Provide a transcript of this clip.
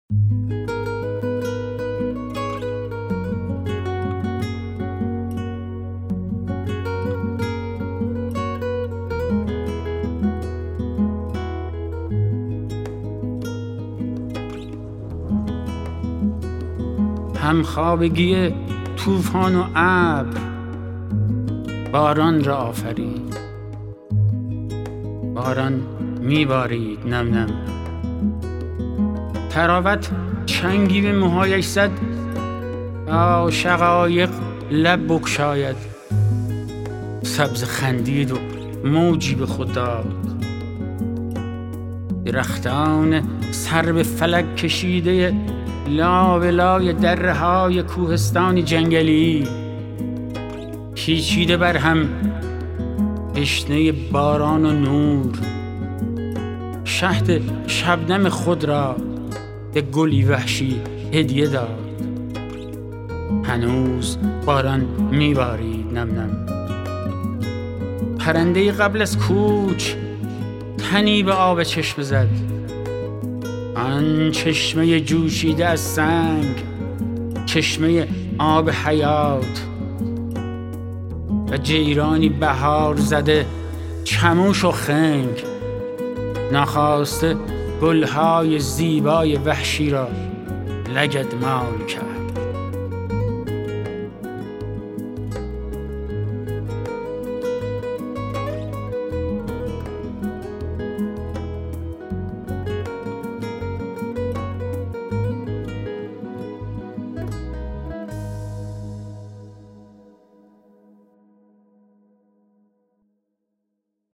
همخوابگی طوفان و ابر باران را آفرید. باران میبارید نم نم، طراوت چنگی به موهایش زد تا شقایق لب بگشاید. سبز خندید و موجی به خود داد. درختان سر به فلک کشیده لاولای دره های کوهستانی جنگلی پیچیده بر هم تشنه باران و نور، شهد شبنم خود را به گلی وحشی هدیه داد. هنوز باران میبارید نم نم. پرنده قبل از کوچ تنی به آب چشمه زد. آن چشمه جوشیده از سنگ، چشمه آب حیات، و جیرانی بهار زده چموش و خنگ ناخواسته گلهای زیبای وحشی را لگدمال کرد.